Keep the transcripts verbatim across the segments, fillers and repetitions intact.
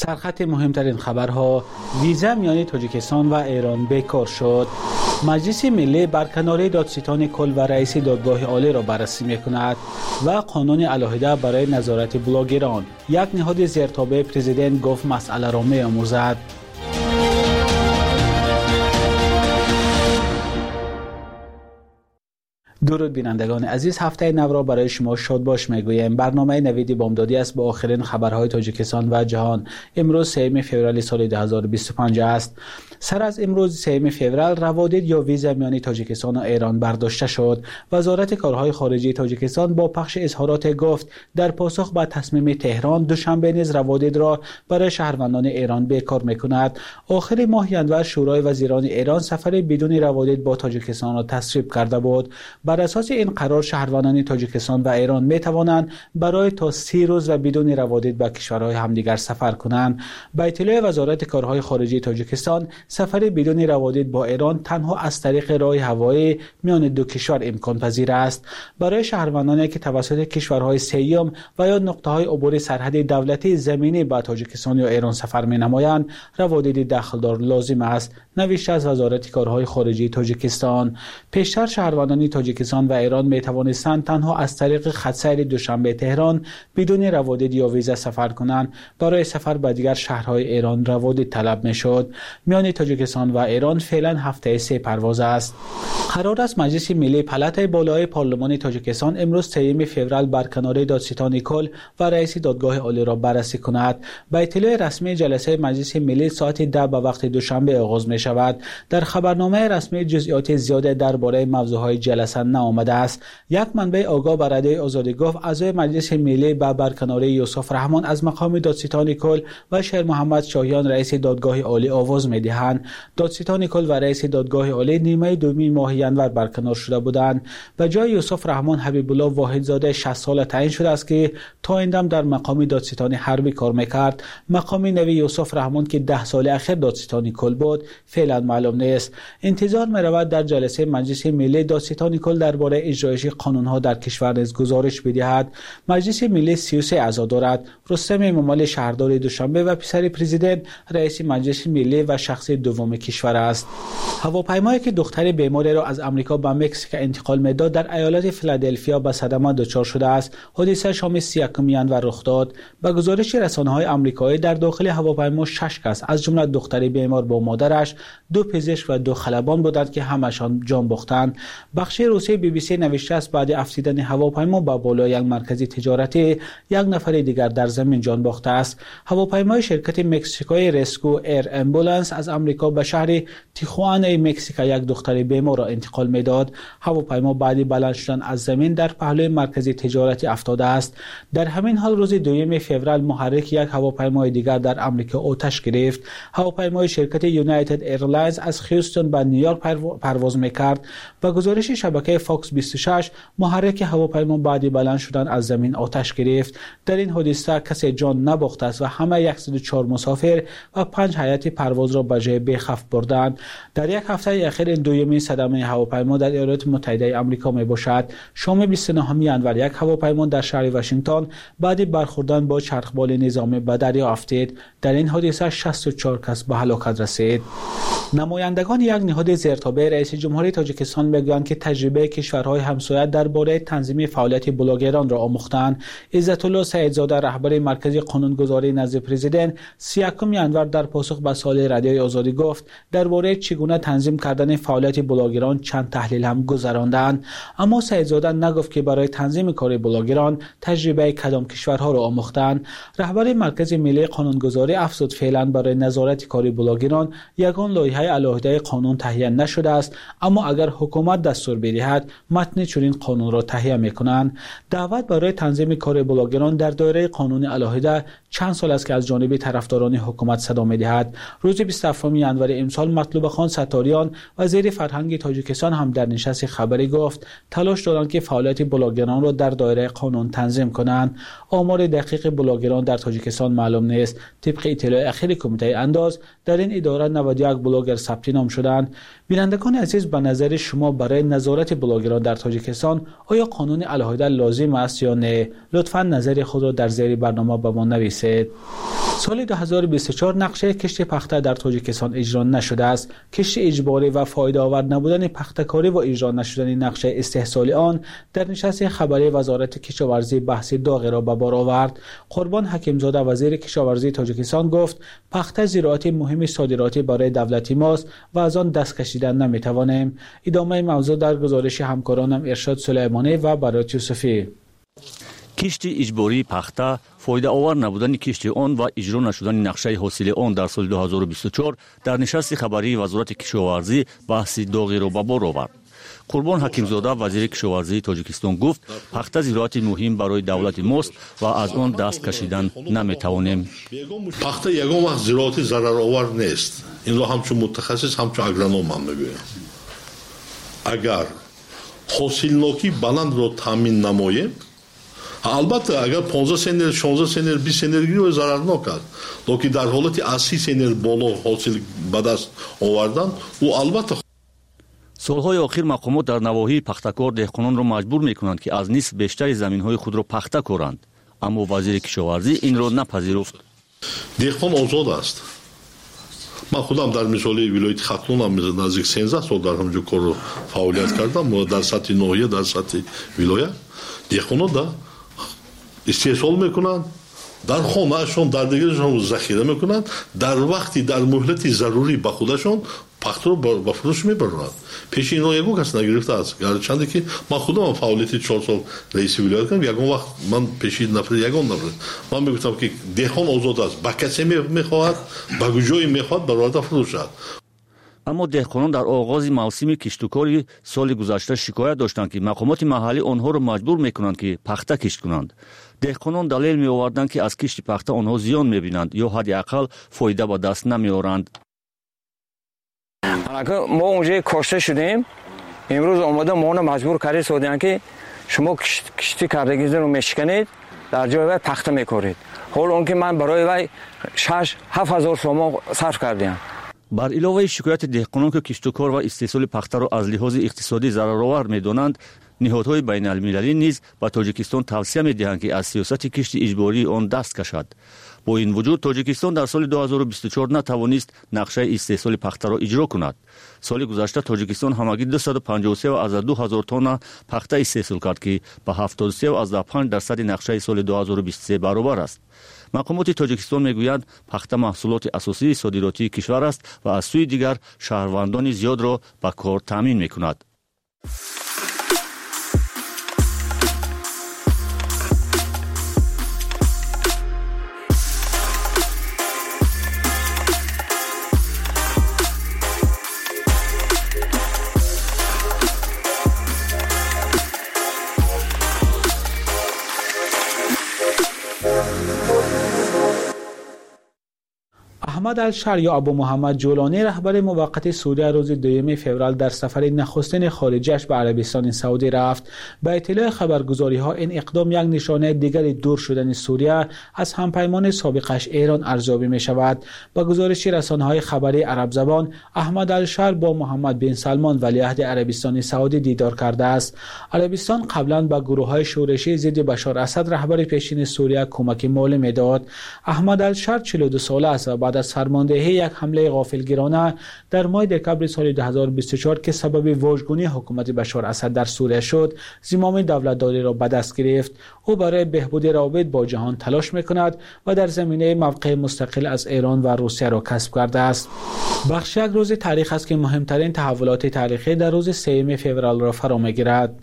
سرخط مهمترین خبرها: ویزا میان تاجیکستان و ایران بیکار شد. مجلس ملی برکناری دادستان کل و رئیس دادگاه عالی را بررسی می‌کند و قانون علاهده برای نظارت بلاگران. یک نهاد زیرتابع پرزیدنت گفت مسئله را می‌آموزد. درود بینندگان عزیز، هفته نو را برای شما شاد باش میگوییم. برنامه نوید بامدادی است با آخرین خبرهای تاجیکستان و جهان. امروز سوم فوریه سال دو هزار و بیست و پنج است. سر از امروز سوم فوریه روادید یا ویزا میان تاجیکستان و ایران برداشته شد. وزارت کارهای خارجه تاجیکستان با پخش اظهارات گفت در پاسخ به تصمیم تهران دوشنبه نیز روادید را برای شهروندان ایران بیکار میکند. آخر ماه ژانویه شورای وزیران ایران سفر بدون روادید با تاجیکستان را تصویب کرده بود. بر اساس این قرار شهروندان تاجیکستان و ایران می توانند برای تا سی روز و بدون روادید به کشورهای همدیگر سفر کنند. به اطلاع وزارت کارهای خارجه تاجیکستان، سفر بدون روادید با ایران تنها از طریق راه هوایی میان دو کشور امکان پذیر است. برای شهروندانی که توسط کشورهای سوم و یا نقطه‌های عبور سرحدی دولتی زمینی به تاجیکستان یا ایران سفر می نمایند، روادید داخلدار لازم است، نوشته از وزارت کارهای خارجه تاجیکستان. پیشتر شهروندان تاجیکستان و ایران می توانستند تنها از طریق خط‌سیر دوشنبه تهران بدون روادید یا ویزا سفر کنند. برای سفر به دیگر شهرهای ایران روادید طلب می شد. میان تاجیکستان و ایران فعلا هفته سه پرواز است. قرار است مجلس ملی پلاتای بالای پارلمان تاجیکستان امروز سوم فوریه برکناری دادستان کل و رئیس دادگاه عالی را بررسی کند. به اطلاع رسمی جلسه مجلس ملی ساعت ده به وقت دوشنبه آغاز می شود. در خبرنامه رسمی جزئیات زیاد درباره موضوعهای جلسه نآمده است. یک منبع آگاه به رادیوی آزادی گفت اعضای مجلس ملی به برکناری یوسف رحمان از مقام دادستان کل و شیر محمد شاهیان رئیس دادگاه عالی آواز می‌دهند. دادستان کل و رئیس دادگاه عالی نیمه دوم ماه ژانویه برکنار شده بودند. به جای یوسف رحمان حبیب الله واحدزاده شصت ساله تعیین شده است که تا این دم در مقام دادستان حربی کار می‌کرد. مقام نوی یوسف رحمان که ده سال اخیر دادستان کل بود فعلا معلوم نیست. انتظار می‌رود در جلسه مجلس ملی دادستان کل درباره اجرایش قانون‌ها در کشور نیز گزارش بدهد. مجلس ملی سی و سه اعضا دارد. رستم ممال شهردار دوشنبه و پسر پرزیدنت رئیس مجلس ملی و شخص دوم کشور است. هواپیمایی که دختر بیماری را از امریکا به مکزیک انتقال می‌داد در ایالت فیلادلفیا به صدمه دچار شده است. حادثه شام سی و یکم ژانویه رخ داد. به گزارش رسانه‌های آمریکایی در داخل هواپیما شش کس از جمله دختر بیمار با مادرش، دو پزشک و دو خلبان بودند که همشان جان باختند. بخش روسی بی بی سی نوشته است بعد افسیدن هواپیما به بالای یک مرکز تجارتی یک نفر دیگر در زمین جان باخته است. هواپیمای شرکت مکزیکوی ریسکو ایر امبولانس از امریکا به شهر تیخوانا مکزیکو یک دختر بیمار را انتقال میداد. هواپیما بعد بلند شدن از زمین در پهلوی مرکز تجارتی افتاده است. در همین حال روز دوم فوریه محرک یک هواپیمای دیگر در آمریکا آتش گرفت. هواپیمای شرکت یونایتد ایرلاینز از هیوستن به نیویورک پرواز میکرد. به گزارش شبکه فاکس بیست و شش محرک هواپیما بعد بلند شدن از زمین آتش گرفت. در این حادثه کسی جان نباخته است و همه صد و چهار مسافر و پنج هیئت پرواز را به جای بخف بردند. در یک هفته اخیر دومین صدمه هواپیما در ایالات متحده آمریکا می باشد. شام بیست و نه ژانویه یک هواپیما در شهر واشنگتن بعد برخوردن با چرخبال نظامی به دریا افتید. در این حادثه شصت و چهار کس به هلاکت رسید. نمایندگان یک نهاد زیرتابع رئیس جمهوری تاجیکستان میگویند که تجربه کشورهای همسایه درباره تنظیم فعالیت بلاگران را آموختند. عزت الله سعیدزاده رهبر مرکز قانونگذاری نزد پرزیدنت سی و یکم ژانویه در پاسخ به سوال رادیوی آزادی گفت درباره چگونه تنظیم کردن فعالیت بلاگران چند تحلیل هم گذراندند، اما سعیدزاده نگفت که برای تنظیم کار بلاگران تجربه کدام کشورها را آموختند. رهبر مرکز ملی قانونگذاری افزود فعلا برای نظارت کار بلاگران یگان لایحه علاهده قانون تهیه نشده است، اما اگر حکومت دستور بدهد متن چنین قانون را تهیه میکنند. دعوت برای تنظیم کار بلاگران در دایره قانون علاهده چند سال است که از جانب طرفداران حکومت صدا میدهد. روز بیست و هفتم هفتم ژانویه امسال مطلوب خان ستاریان وزیر فرهنگ تاجیکستان هم در نشست خبری گفت تلاش دارند که فعالیت بلاگران را در دایره قانون تنظیم کنند. آمار دقیق بلاگران در تاجیکستان معلوم نیست. طبق اطلاع اخیر کمیته انداز در این اداره نود و یک بلاگر ثبت نام شدند. بینندگان عزیز، به نظر شما برای نظارت بلاگران در تاجیکستان آیا قانون علیحده لازم است یا نه؟ لطفاً نظر خود را در زیر برنامه به ما نویسید. سال دو هزار و بیست و چهار نقشه کشت پخته در تاجیکستان اجرا نشده است. کشت اجباری و فایده آور نبودن پخته‌کاری و اجرا نشدن نقشه استحصال آن در نشست خبری وزارت کشاورزی بحث داغ را به بار آورد. قربان حکیمزاده وزیر کشاورزی تاجیکستان گفت پخته زراعت مهم صادراتی برای دولتی ماست و از آن دست کشیدن نمیتوانیم. ادامه موضوع در گزارش همکارانم ارشاد سلیمانی و برات یوسفی. کشتی اجباری پخته، فایده آور نبودن کشتی آن و اجرا نشدن نقشه حاصل آن در سال دو هزار و بیست و چهار در نشست خبری وزارت کشاورزی بحث داغی را به بار آورد. قربان حکیمزاده وزیر کشاورزی تاجیکستان گفت پخته زراعت مهم برای دولت ماست و از آن دست کشیدن نمیتوانیم. پخته یگان وقت زراعت ضرر آور نیست. این را همچون متخصص همچون اگرونوم هم میگویم. اگر حاصلناکی بلند را تامین نماییم، البته اگر پانزده سنر، شانزده سنر، بیست سنر گیری ضررناک است. لیکن در حالت اسی سنر بالا حاصل به دست آوردن او البته. سالهای آخر مقامات در نواحی پخته‌کار دهقانان را مجبور میکنند که از نصف بیشتر زمین‌های خود را پخته کنند، اما وزیر کشاورزی این را نپذیرفت. دهقان آزاد است. من خودم در مثال ولایت ختلون هم نزدیک سیزده سال در همونجا کار رو فعالیت کردم در سطح ناحیه، در سطح ولایت. دهقانان در استحصال میکنند، در خانه‌شان در دیگرشان ذخیره میکنند، در وقتی در مهلت ضروری به خودشان پخته رو به فروش میبرند. پیش اینا یگو کس نگرفته است. گرچه که من خودم فعالیت چهار سال رئیس ولایت کردم، یگان وقت من پیش نفر یگان نفر من میگفتم که دهقان آزاد است، با کسی میخواهد به کجای میخواهد برآورده فروشد. اما دهقانان در آغاز موسم کشتکاری سال گذشته شکایت داشتند که مقامات محلی آنها را مجبور میکنند که پخته کشت کنند. دهقانان دلیل می آوردند که از کشت پخته آنها زیان میبینند یا حداقل فایده به دست نمیآورند. ما اونجا کاشته شدیم، امروز آمده ما مجبور کردید سودیان که شما کشتی کردگیزه رو میشکنید، در جای وی پخته میکنید. حال اون که من برای وی شش هفت هزار تومان صرف کردیم. بر علاوه شکایت دهقانان که کشتکار و استحصال پخته را از لحاظ اقتصادی ضررآور میدانند، نهادهای بین المللی نیز به تاجیکستان توصیه میدهند که از سیاست کشت اجباری آن دست کشد. با این وجود تاجیکستان در سال دو هزار و بیست و چهار نتوانست نقشه استحصال پخته را اجرا کند. سال گذشته تاجیکستان همگی دویست و پنجاه و سه و از دو هزار تن پخته استحصال کرد که به هفتاد و سه و از پنج درصد نقشه سال دو هزار و بیست و سه برابر است. مقامات تاجیکستان میگویند پخته محصولات اساسی صادراتی کشور است و از سوی دیگر شهروندان زیاد را به کار تامین میکند. احمد الشر یا ابو محمد جولانی رهبر موقت سوریه روز دوم فوریه در سفر نخستین خارجیش به عربستان سعودی رفت. به اطلاع خبرگزاری ها این اقدام یک نشانه دیگر دور شدن سوریه از همپیمان سابقش ایران ارزیابی می شود. با گزارش رسانه های خبری عرب زبان، احمد الشر با محمد بن سلمان ولیعهد عربستان سعودی دیدار کرده است. عربستان قبلا به گروه های شورشی ضد بشار اسد رهبر پیشین سوریه کمک مالی میداد. احمد الشر چهل و دو ساله است و بعد از فرماندهی یک حمله غافلگیرانه در ماه دکمبر سال دو هزار و بیست و چهار که سبب واژگونی حکومت بشار اسد در سوریه شد، زمام دولتداری را به دست گرفت. او برای بهبود روابط با جهان تلاش میکند و در زمینه موقع مستقل از ایران و روسیه را کسب کرده است. بخش یک روز تاریخ است که مهمترین تحولات تاریخی در روز سوم فوریه را فرا میگیرد.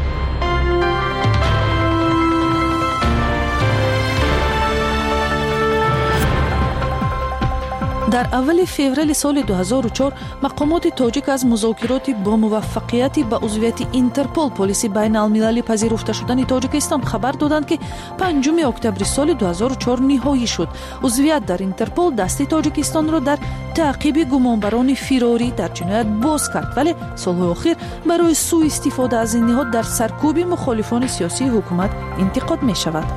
در اول فوریه سال دو هزار و چهار مقامات تاجیک از مذاکرات با موفقیت به عضویت اینترپل پلیس بین المللی پذیرفته شدن تاجیکستان خبر دادند که پنجم اکتبر سال دو هزار و چهار نهایی شد. عضویت در اینترپل دست تاجیکستان را در تعقیب گمانبران فراری در جنایت باز کرد، ولی سالهای اخیر برای سوء استفاده از این نهاد در سرکوب مخالفان سیاسی حکومت انتقاد می شود.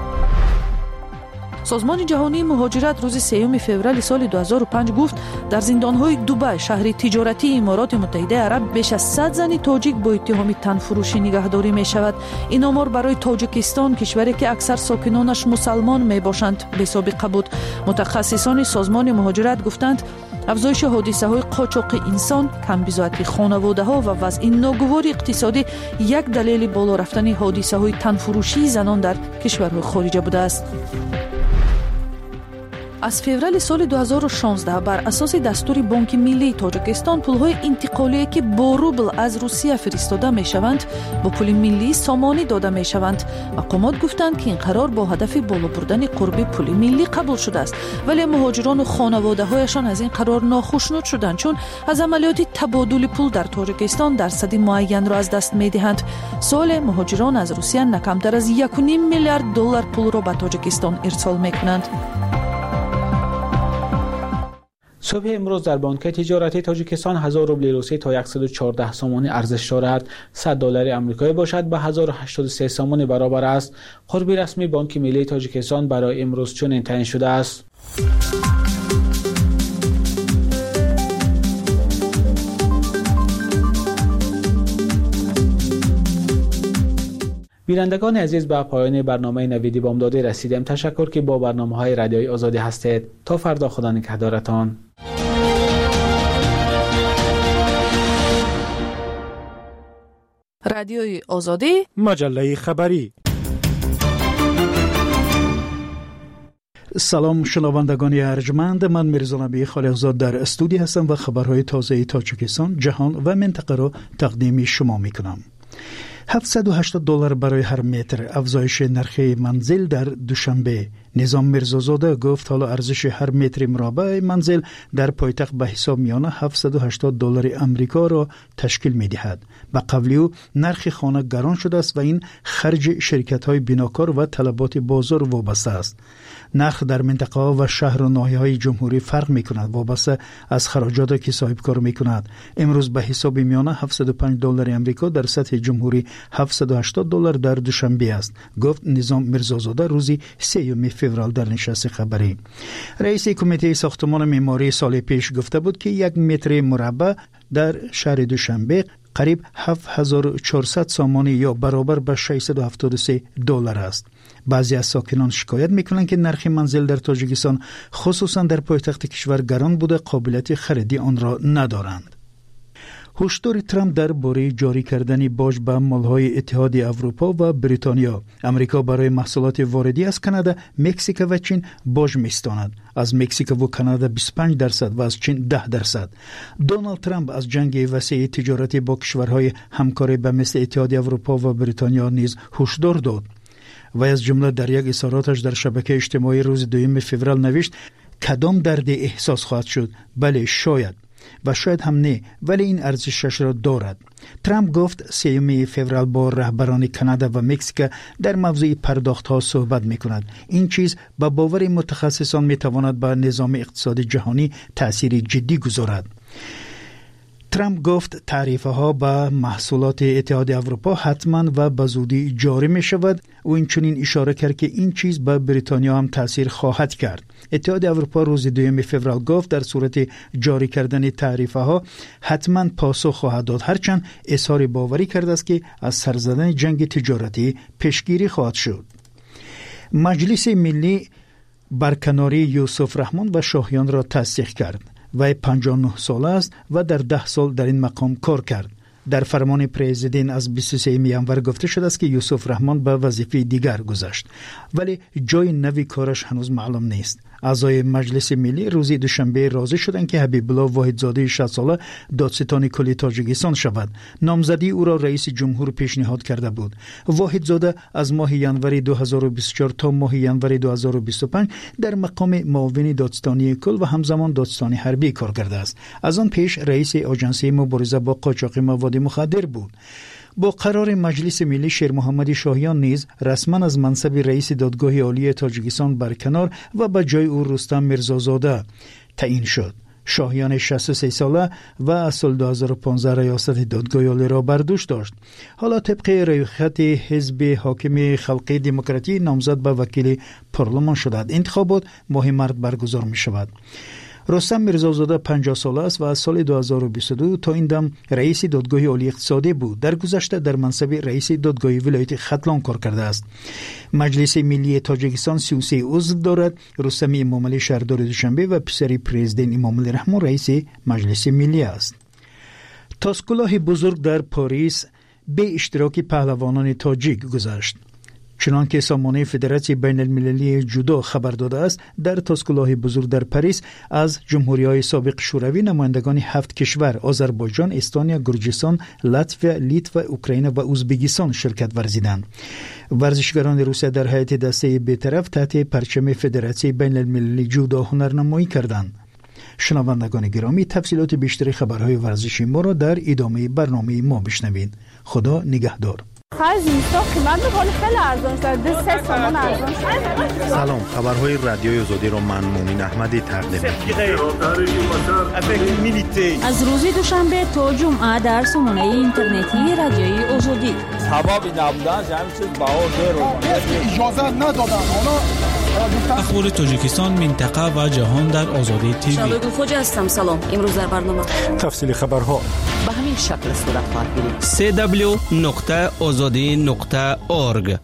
سازمان جهانی مهاجرت روز سوم فوریه سال دو هزار و پنج گفت در زندان‌های دوبای، شهر تجارتی امارات متحده عرب، بیش از صد زن تاجیک با اتهام تنفروشی نگهداری می‌شود. این آمار برای تاجیکستان، کشوری که اکثر ساکنانش مسلمان میباشند، بی‌سابقه بود. متخصصان سازمان مهاجرت گفتند افزایش حادثه‌های قاچاق انسان، کمبزاعتی خانواده‌ها و وضع ناگوار اقتصادی یک دلیل بالا رفتن حادثه‌های تنفروشی زنان در کشورهای خارجه بوده است. از فوریه سال دو هزار و شانزده بر اساس دستور بانک ملی تاجیکستان پول‌های انتقالی که با روبل از روسیه فرستاده می‌شوند با پول ملی سامانی داده می‌شوند. مقامات گفتند که این قرار با هدف بالا بردن قرب پول ملی قبول شده است، ولی مهاجران و خانواده‌هایشان از این قرار ناخوشنود شدند، چون از عملیات تبادل پول در تاجیکستان درصد معین را از دست می‌دهند. سال مهاجران از روسیه نه کمتر از یک و نیم میلیارد دلار پول را به تاجیکستان ارسال می‌کنند. صبح امروز در بانک تجارتی تاجیکستان هزار روبل روسی تا صد و چهارده سامانی ارزش دارد. صد دلار آمریکایی باشد به هزار و هشتاد و سه سامانی برابر است. قرب رسمی بانک ملی تاجیکستان برای امروز چنین تعیین شده است. بینندگان عزیز، به پایان برنامه نویدی بامدادی رسیدیم. تشکر که با برنامه‌های رادیوی آزادی هستید. تا فردا، خدا نگهدارتان. رادیوی آزادی، مجله خبری. سلام شنوندگان ارجمند، من میرزا نبی خالقزاد در استودیو هستم و خبرهای تازه تاجیکستان، جهان و منطقه را تقدیم شما میکنم. هفتصد و هشتاد دلار برای هر متر افزایش نرخ منزل در دوشنبه. نظام میرزازاده گفت حالا ارزش هر متر مربع منزل در پایتخت به حساب میانه هفتصد و هشتاد دلار آمریکا را تشکیل میدهد. به قول او نرخ خانه گران شده است و این خرج شرکت‌های بناکار و طلبات بازار وابسته است. نرخ در منطقه و شهر و ناحیه‌های جمهوری فرق می‌کند، وابسته از خراجات که صاحب کار می‌کند. امروز به حساب میانه هفتصد و پنج دلار آمریکا در سطح جمهوری هفتصد و هشتاد دلار در دوشنبه است، گفت نظام میرزازاده روزی سوم فوریه در نشست خبری. رئیس کمیته ساختمان معماری سال پیش گفته بود که یک متر مربع در شهر دوشنبه قریب هفت هزار و چهارصد سامانی یا برابر به ششصد و هفتاد و سه دلار است. بعضی از ساکنان شکایت میکنند که نرخ منزل در تاجیکستان خصوصا در پایتخت کشور گران بوده، قابلیت خریدی آن را ندارند. هشدار ترامپ درباره جاری کردن باج به مالهای اتحاد اروپا و بریتانیا. امریکا برای محصولات واردی از کانادا، مکزیک و چین باج میستاند. از مکزیک و کانادا بیست و پنج درصد و از چین ده درصد. دونالد ترامپ از جنگ وسیع تجارتی با کشورهای همکار به مثل اتحاد اروپا و بریتانیا نیز هشدار داد. و از جمله در یک اظهاراتش در شبکه اجتماعی روز دوم فوریه نوشت کدام درد احساس خواهد شد؟ بله شاید و شاید هم نه، ولی این ارزشش را دارد. ترامپ گفت سوم فوریه با رهبران کانادا و مکزیک در موضوع پرداخت ها صحبت می کند. این چیز با باور متخصصان می تواند به نظام اقتصادی جهانی تأثیر جدی گذارد. ترامپ گفت تعرفه ها به محصولات اتحاد اروپا حتما و به زودی جاری می شود و این چنین اشاره کرد که این چیز به بریتانیا هم تأثیر خواهد کرد. اتحاد اروپا روز دوم فوریه گفت در صورت جاری کردن تعرفه ها حتما پاسخ خواهد داد، هرچند اظهار باوری کرده است که از سر زدن جنگ تجارتی پیشگیری خواهد شد. مجلس ملی برکناری یوسف رحمان و شاهیان را تصدیق کرد. وی پنجاه و نه ساله است و در ده سال در این مقام کار کرد. در فرمان پرزیدنت از بیست و سوم ژانویه گفته شده است که یوسف رحمان به وظیفه دیگر گذشت، ولی جای نوی کارش هنوز معلوم نیست. اعضای مجلس ملی روز دوشنبه راضی شدند که حبیب الله واحدزاده شصت ساله دادستان کلی تاجیکستان شود. نامزدی او را رئیس جمهور پیشنهاد کرده بود. واحدزاده از ماه ژانویه دو هزار و بیست و چهار تا ماه ژانویه دو هزار و بیست و پنج در مقام معاون دادستانی کل و همزمان دادستان حربی کار کرده است. از آن پیش رئیس آژانسی مبارزه با قاچاق مواد مخدر بود. با قرار مجلس ملی شیر محمد شاهیان نیز رسما از منصب رئیس دادگاه عالی تاجیکستان برکنار و به جای او رستم میرزازاده تعیین شد. شاهیان شصت و سه ساله و از سال دو هزار و پانزده ریاست دادگاه عالی را بر دوش داشت. حالا طبق رویخط حزب حاکم خلقی دموکراتی نامزد به وکیل پارلمان شدند. انتخابات ماه مارس برگزار می شود. رستم میرزازاده پنجاه ساله است و از سال دو هزار و بیست و دو تا این دم رئیس دادگاه عالی اقتصادی بود. در گذشته در منصب رئیس دادگاه ولایت ختلان کار کرده است. مجلس ملی تاجیکستان سی و سه عضو دارد. رستم امامعلی شهردار دوشنبه و پسری پرزیدنت امامعلی رحمان رئیس مجلس ملی است. تاسکلاه بزرگ در پاریس به اشتراک پهلوانان تاجیک گذشت. چنانکه سامانه فدراسیون بین المللی جودو خبر داده است، در تاسکلاه بزرگ در پاریس از جمهوری‌های سابق شوروی نمایندگان هفت کشور آذربایجان، استونیا، گرجستان، لاتویا، لیتوا، اوکراین و ازبکستان شرکت ورزیدند. ورزشکاران روسیه در هیئت دسته بی‌طرف تحت پرچم فدراسیون بین المللی جودو هنرنمایی کردند. شنوندگان گرامی، تفصیلات بیشتر خبرهای ورزشی ما را در ادامه برنامه ما بشنوید. خدا نگهدار. سلام، خبرهای رادیوی آزادی را من مومن احمدی تقدیم می‌کنم. از روز دوشنبه تا جمعه در سامانه اینترنتی رادیوی آزادی. سبب نبودن همین چیز بهار اجازه ندادن. اخبار تاجیکستان، منطقه و جهان در آزادی تیوی. شالوگو خوجا هستم. سلام. امروز در برنامه تفصیل خبرها به همین شکل صورت خواهد گرفت. سی دبلیو نقطه آزادی نقطه اورگ.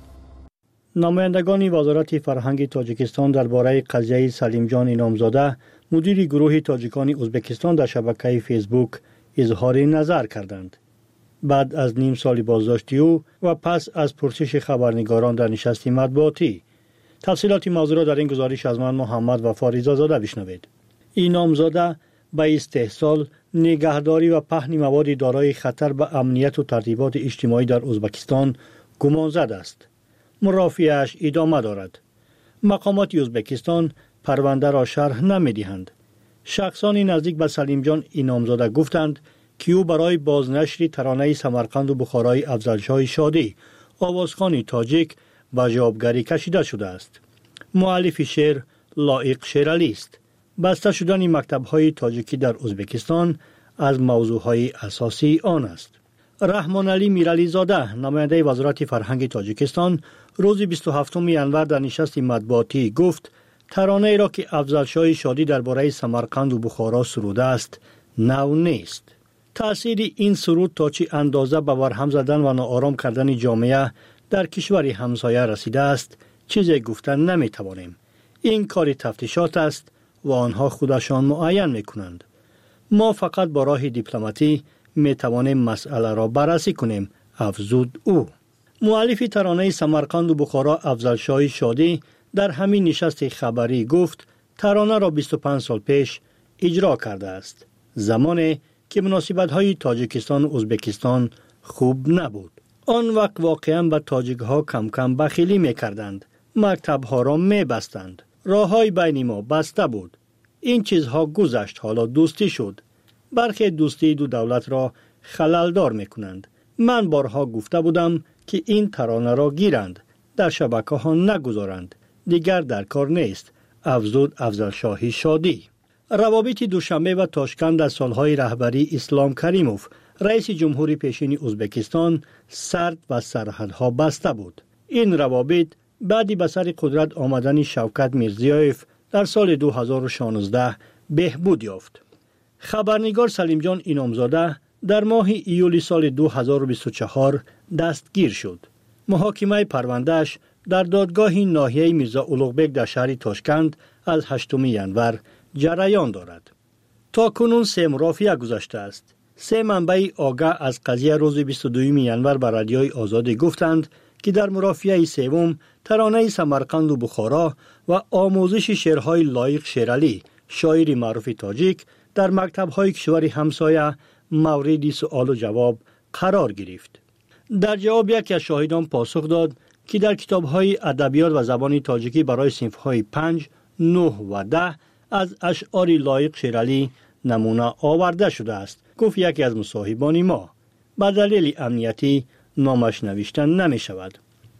نمایندگان وزارت فرهنگ تاجیکستان درباره قضیه سلیم جان انعامزاده، مدیر گروه تاجیکان ازبکستان، در شبکه فیسبوک اظهار نظر کردند. بعد از نیم سال بازداشتی او و پس از پرسش خبرنگاران در نشست مطبوعاتی. تفصیلات موضوع را در این گزارش از من محمد وفا رضازاده بشنوید. انعامزاده به استحصال، نگهداری و پهن مواد دارای خطر به امنیت و ترتیبات اجتماعی در ازبکستان گمانزد است. مرافعه‌اش ادامه دارد. مقامات ازبکستان پرونده را شرح نمی‌دهند. شخصان نزدیک به سلیم جان انعامزاده گفتند که او برای بازنشر ترانه سمرقند و بخارای افضلشاه شادی، آوازخوان تاجیک، و جوابگری کشیده شده است. مؤلف شعر لایق شیرالی است. بسته شدن مکتب‌های تاجیکی در ازبکستان از موضوعهای اساسی آن است. رحمان علی میرالی زاده، نماینده وزارت فرهنگ تاجیکستان، روز بیست و هفتم ژانویه در نشست مطبوعاتی گفت ترانه‌ای را که افضلشاه شادی درباره سمرقند و بخارا سروده است نو نیست. تأثیر این سرود تا چه اندازه به ورهم زدن و ناآرام کردن جامعه در کشور همسایه رسیده است چیزی گفتن نمی توانیم. این کار تفتیشات است و آنها خودشان معین می کنند. ما فقط با راه دیپلماتی می توانیم مسئله را بررسی کنیم، افزود او. مؤلف ترانه سمرقند و بخارا افضلشاه شادی در همین نشست خبری گفت ترانه را بیست و پنج سال پیش اجرا کرده است، زمانی که مناسبت‌های تاجیکستان و ازبکستان خوب نبود. آن وقت واقعا به تاجیک ها کم کم بخیلی می کردند. مکتب ها را می بستند. راه های بین ما بسته بود. این چیزها گذشت، حالا دوستی شد. برخی دوستی دو دولت را خللدار می کنند. من بارها گفته بودم که این ترانه را گیرند، در شبکه ها نگذارند. دیگر در کار نیست، افزود افضلشاه شادی. روابط دوشنبه و تاشکند در سالهای رهبری اسلام کریموف، رئیس جمهوری پیشین ازبکستان، سرد و سرحدها بسته بود. این روابط بعدی به سر قدرت آمدن شوکت میرزیایف در سال دو هزار و شانزده بهبود یافت. خبرنگار سلیم جان انعامزاده در ماه ایولی سال دو هزار و بیست و چهار دستگیر شد. محاکمه پروندهش در دادگاه ناحیه میرزا اولوغبک در شهر تاشکند از هشتم ژانویه جریان دارد. تا کنون سه مرافعه گذشته است. سه منبع آگاه از قضیه روز بیست و دوم ژانویه بر رادیوی آزادی گفتند که در مرافعه سوم ترانه سمرقند و بخارا و آموزش شعرهای لایق شیرالی، شاعر معروف تاجیک، در مکتب‌های کشور همسایه مورد سوال و جواب قرار گرفت. در جواب یکی از شاهدان پاسخ داد که در کتاب‌های ادبیات و زبان تاجیکی برای صنف‌های پنج، نه و ده از اشعار لایق شیرالی نمونه آورده شده است. گفت یکی از مصاحبان ما به دلیل امنیتی نامش نوشتن نمی شود.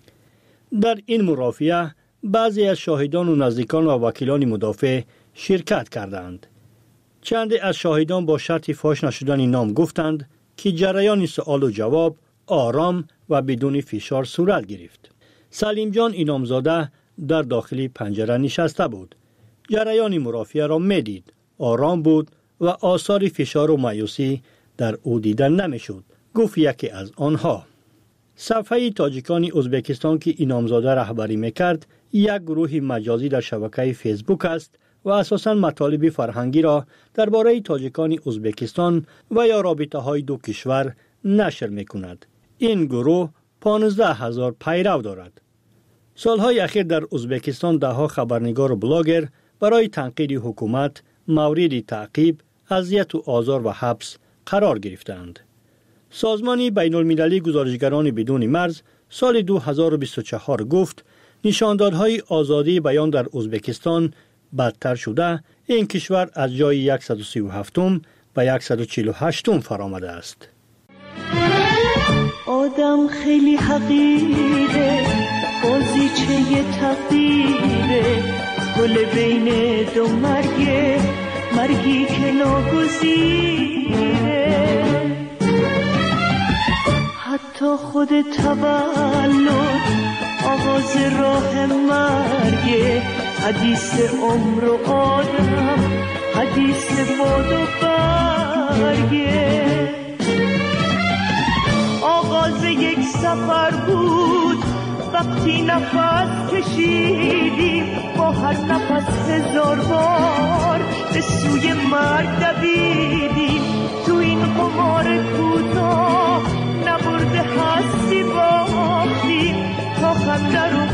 در این مرافعه بعضی از شاهدان و نزدیکان و وکیلان مدافع شرکت کردند. چند از شاهدان با شرط فاش نشدن نام گفتند که جریان سوال و جواب آرام و بدون فشار صورت گرفت. سلیم جان اینامزاده در داخل پنجره نشسته بود. جریان مرافعه را میدید. آرام بود و آثار فشار و مایوسی در او دیدن نمیشد. گفت یکی از آنها. صفحه تاجیکان ازبکستان که اینامزاده رهبری میکرد یک گروه مجازی در شبکه فیسبوک است و اساساً مطالب فرهنگی را درباره تاجیکان ازبکستان و یا رابطه های دو کشور نشر میکند. این گروه پانزده هزار پیرو دارد. سالهای اخیر در ازبکستان دهها خبرنگار و بلاگر برای تنقید حکومت مورد تعقیب، اذیت و آزار و حبس قرار گرفتند. سازمان بین المللی گزارشگران بدون مرز سال دو هزار و بیست و چهار گفت نشاندادهای آزادی بیان در ازبکستان بدتر شده، این کشور از جای صد و سی و هفت به صد و چهل و هشت فرآمده است. آدم خیلی حقیره، بازیچه تقدیره، گل بین دو مرگه، مرگی که ناگزیره. حتی خود تولد آغاز راه مرگه، حدیث عمر و آدم، حدیث باد و برگه. آغاز یک سفر بود وقتی نفس کشیدیم، با هر نفس هزار بار به سوی مرگ دویدیم. تو این قمار کوتاه نبرده هستی باختیم تا خنده رو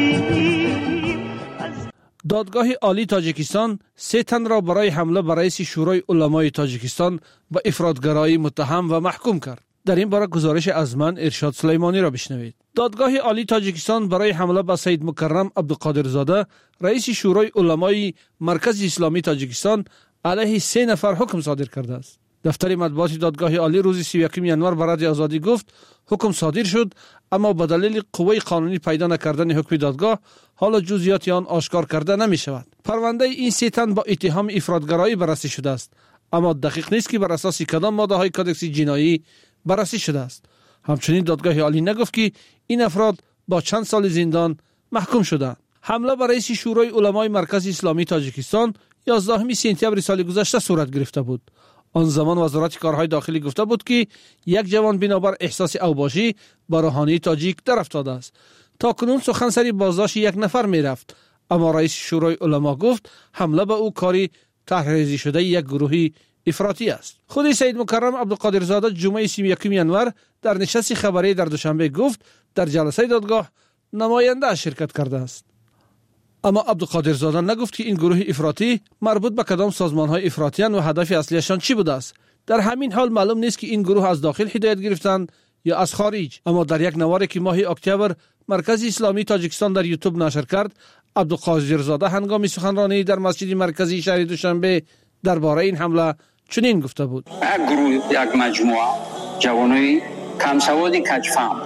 ببینیم. دادگاه عالی تاجیکستان سه تن را برای حمله بر رئیس شورای علمای تاجیکستان با افراطگرایی متهم و محکوم کرد. در این باره گزارش از من ارشاد سلیمانی را بشنوید. دادگاه عالی تاجیکستان برای حمله به سید مکرم عبدالقادرزاده رئیس شورای علمای مرکز اسلامی تاجیکستان علیه سه نفر حکم صادر کرده است. دفتر مطبوعات دادگاه عالی روز سی و یکم ژانویه برای آزادی گفت حکم صادر شد، اما به دلیل قوه قانونی پیدا نکردن حکم دادگاه حالا جزئیات آن آشکار کرده نمی شود. پرونده این سه تن با اتهام افراطگرایی بررسی شده است، اما دقیق نیست که بر اساس کدام ماده های کدکس جنایی بررسی شده است. همچنین دادگاه عالی نگفت که این افراد با چند سال زندان محکوم شدند. حمله بر رئیس شورای علمای مرکز اسلامی تاجیکستان یازدهم سپتامبر سال گذشته صورت گرفته بود. آن زمان وزارت کارهای داخلی گفته بود که یک جوان بنابر احساس اوباشی به روحانی تاجیک در افتاده است. تا کنون سخن سری بازداشت یک نفر می رفت، اما رئیس شورای علما گفت حمله به او کاری طرحریزی شده یک گروهی افراطی است. خود سید مکرم عبدالقادرزاده جمعه سی و یکم ژانویه در نشست خبری در دوشنبه گفت در جلسه دادگاه نماینده شرکت کرده است. اما عبدالقادرزاده نگفت که این گروه افراطی مربوط به کدام سازمان‌های افراطیان و هدف اصلیشان چی بوده است. در همین حال معلوم نیست که این گروه از داخل هدایت گرفتند یا از خارج. اما در یک نواری که ماه اکتبر مرکز اسلامی تاجیکستان در یوتیوب نشر کرد، عبدالقادرزاده هنگام سخنرانی در مسجد مرکزی شهر دوشنبه درباره این حمله چنین گفته بود: یک گروه، یک مجموعه جوانای کم سوادی کجفهم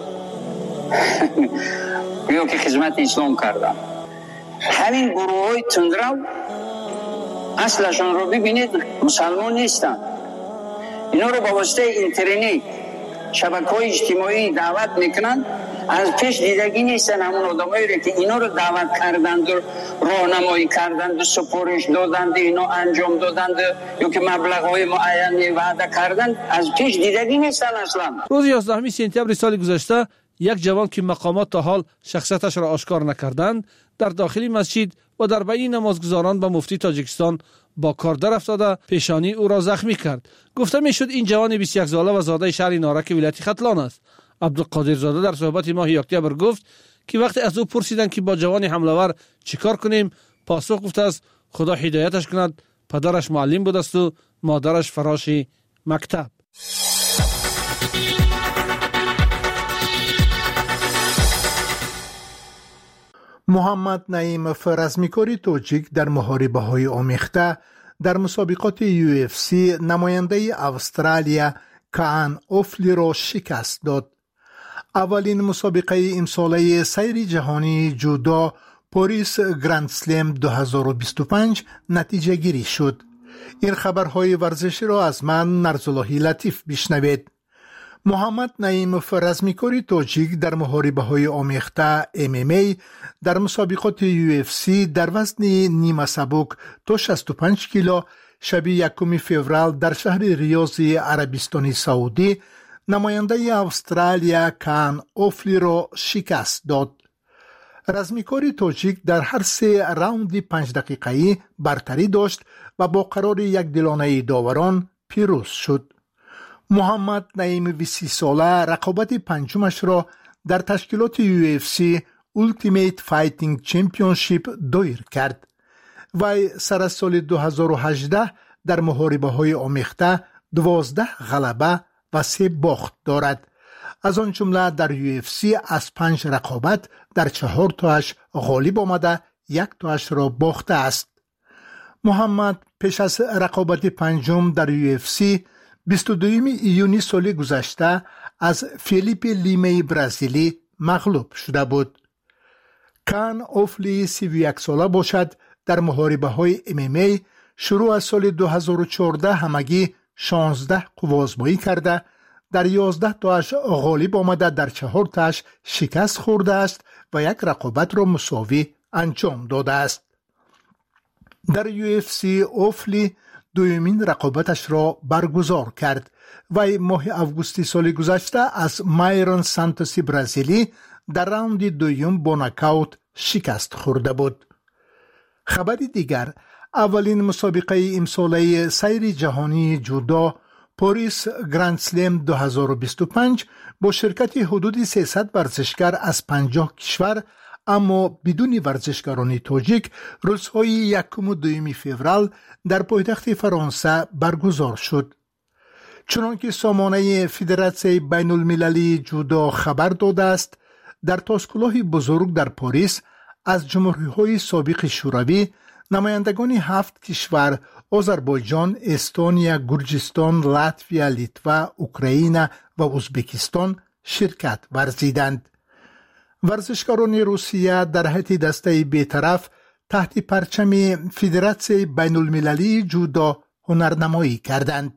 یا که خدمت اسلام کردند. همین گروه های تندرو اصلشان رو ببینید مسلمان نیستند. اینا رو با واسطه اینترنت، شبکه‌های اجتماعی دعوت میکنند. از پیش دیدگی نیستن همون آدمایی رو که اینا رو دعوت کردند و راهنمایی کردند و سپارش دادند، اینا انجام دادند یا که مبلغ‌های معینی وعده کردند، از پیش دیدگی نیستن اصلا. روز یازدهم سپتامبر سال گذشته یک جوان که مقامات تا حال شخصیتش را آشکار نکردند در داخل مسجد و در بین نمازگزاران با مفتی تاجیکستان با کار در افتاده پیشانی او را زخمی کرد. گفته میشد این جوان بیست و یک ساله و زاده شهر نارک ولایت ختلان است. عبدالقادرزاده در صحبت ماه اکتبر گفت که وقتی از او پرسیدند که با جوان حمله‌ور چیکار کنیم، پاسخ گفته است خدا هدایتش کند، پدرش معلم بود است و مادرش فراش مکتب. محمد نعیمов رزمیکاری توجیک در محاربه‌های آمیخته در مسابقات یو اف سی نماینده استرالیا کان اوفلی را شکست داد. اولین مسابقه امساله سیر جهانی جودو پاریس گرند سلم دو هزار و بیست و پنج نتیجه گیری شد. این خبرهای ورزشی را از من نرزاللهی لطیف بشنوید. محمد نعیموف رزمیکاری تاجیک در محاربه‌های آمیخته ام ام ای در مسابقات یو اف سی در وزن نیمه سبک تا شصت و پنج کیلو شب یکم فوریه در شهر ریاض عربستان سعودی نماینده استرالیا کان اوفلی را شکست داد. رزمیکاری تاجیک در هر سه راوند پنج دقیقه‌ای برتری داشت و با قرار یک دلانه داوران پیروز شد. محمد نعیم سی ساله رقابت پنجمش را در تشکیلات یو اف سی Ultimate Fighting Championship دایر کرد. وی سر از سال دو هزار و هجده در محاربه های آمیخته دوازده غلبه و سه باخت دارد. از آن جمله در یو اف سی از پنج رقابت در چهار تاش غالب آمده، یک تاش را باخته است. محمد پیش از رقابت پنجم در یو اف سی بیست و دوم ایونی سال گذشته از فیلیپ لیمی برزیلی مغلوب شده بود. کان اوفلی سی و یک ساله باشد. در محاربه های ام ام ای شروع از سال دو هزار و چهارده همگی شانزده قوازمایی کرده، در یازده تاش غالب آمده، در چهار تاش شکست خورده است و یک رقابت را مساوی انجام داده است. در یو اف سی اوفلی دومین رقابتش را برگزار کرد و ماه اوگوست سال گذشته از مایرون سانتوسی برزیلی در راوند دوم با نکاوت شکست خورده بود. خبر دیگر، اولین مسابقه امساله سیر جهانی جودو پاریس گرند سلم دو هزار و بیست و پنج با شرکت حدود سیصد ورزشکار از پنجاه کشور اما بدون ورزشکاران تاجیک روزهای یکم و دوم فوریه در پایتخت فرانسه برگزار شد. چنانکه سامانه فدراسیون بین المللی جودو خبر داده است، در تاسکگاه بزرگ در پاریس از جمهوری‌های سابق شوروی نمایندگان هفت کشور آذربایجان، استونیا، گرجستان، لاتویا، لیتوا، اوکراین و ازبکستان شرکت ورزیدند. ورزشکاران روسیه در هیئت دسته بی‌طرف تحت پرچم فدراسیون بین المللی جودو هنرنمایی کردند.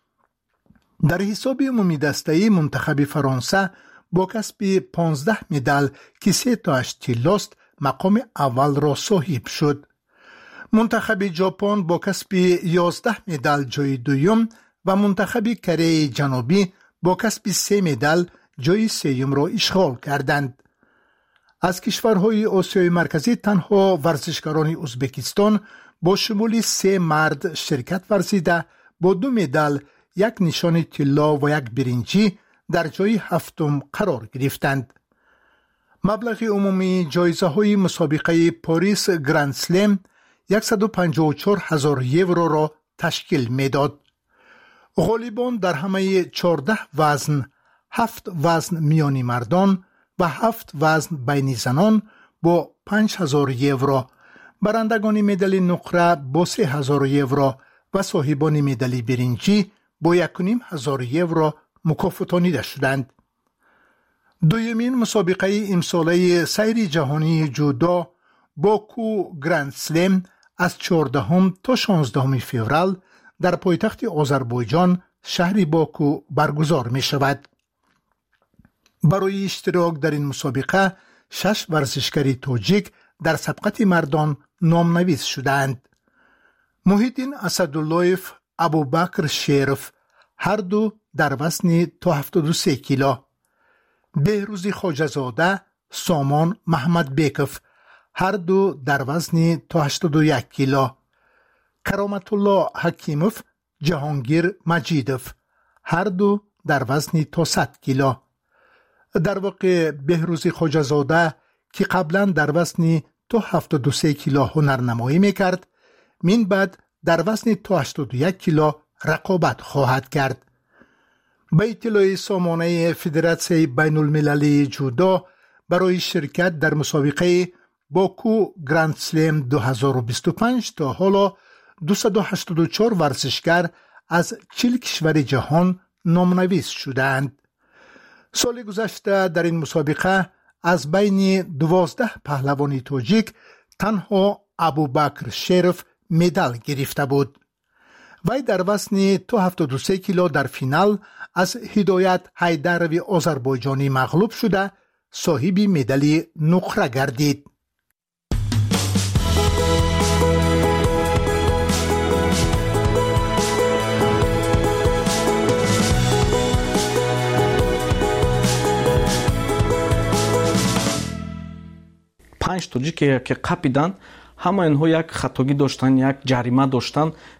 در حساب عمومی دسته منتخب فرانسه با کسب پانزده مدال که سه تاش طلاست مقام اول را صاحب شد. منتخب ژاپن با کسب یازده مدال جای دوم و منتخب کره جنوبی با کسب سه مدال جای سوم را اشغال کردند. از کشورهای آسیای مرکزی تنها ورزشکاران ازبکستان با شمول سه مرد شرکت ورزیده با دو مدال، یک نشان طلا و یک برنجی در جای هفتم قرار گرفتند. مبلغ عمومی جایزه های مسابقه پاریس گرند سلم صد و پنجاه و چهار هزار یورو را تشکیل میداد. غالبان در همه چهارده وزن، هفت وزن میانی مردان و هفت وزن بین زنان با پنج هزار یورو، برندگان مدال نقره با سه هزار یورو و صاحبان مدال برنجی با یک و نیم هزار یورو مکافاتانیده شدند. دومین مسابقه امساله سیر جهانی جودو باکو گرند سلم از چهاردهم تا شانزدهم فوریه در پایتخت آذربایجان شهر باکو برگزار می شود. برای اشتراک در این مسابقه شش ورزشکار تاجیک در سبقت مردان نامنویس شدند. محیدین اسداللهیف، ابوبکر شیرف هر دو در وزن تا هفتاد و سه کیلو، بهروزی خواجه‌زاده، سامان محمد بیکف هر دو در وزن تا هشتاد و یک کیلو، کرامت الله حکیموف، جهانگیر مجیدوف هر دو در وزن تا صد کیلو. در واقع بهروزی خواجه‌زاده که قبلا در وزن تا هفتاد و سه کیلو هنرنمایی میکرد، من بعد در وزن تا هشتاد و یک کیلو رقابت خواهد کرد. به اطلاع سامانه فدراسیون بین المللی جودو برای شرکت در مسابقه باکو گرند سلم دو هزار و بیست و پنج تا حالا دویست و هشتاد و چهار ورزشکار از چهل کشور جهان نامنویس شدند. سال گذشته در این مسابقه از بین دوازده پهلوان تاجیک تنها ابوبکر شیرف مدال گرفته بود. وی در وزن دو هفتاد و سه کیلو در فینال از هدایت حیدروی آذربایجانی مغلوب شده صاحب مدال نقره گردید. پنج توجیک که قپیدن همه اینها یک خطاگی داشتن، یک جریمه داشتن